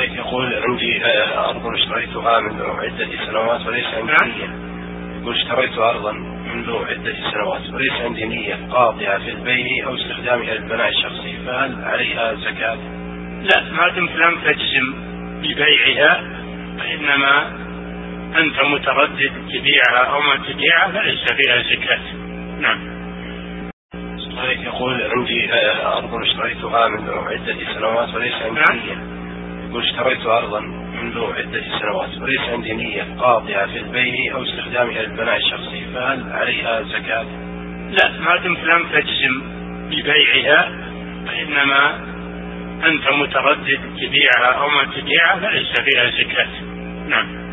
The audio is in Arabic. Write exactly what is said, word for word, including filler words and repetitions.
يقول عندي أرض اشتريتها منذ عدة سنوات وليس عندي نية. يقول اشتريت أرضا منذ عدة سنوات وليس عندي نية قاطعة في البيع أو استخدامها للبناء الشخصي، فهل عليها زكاة؟ لا، ما دمت لم تجزم ببيعها فإنما أنت متردد تبيعها أو ما تبيعها فليس فيها زكاة. نعم. يقول عندي أرض اشتريتها منذ عدة سنوات وليس عندي نعم. نية. يقول اشتريت أرضا منذ عدة سنوات وليس عندي نية قاطعة في البيع أو استخدامها للبناء الشخصي، فهل عليها زكاة؟ لا، ما دمت لم تجزم ببيعها فإنما أنت متردد تبيعها أو ما تبيعها فليس فيها زكاة. نعم.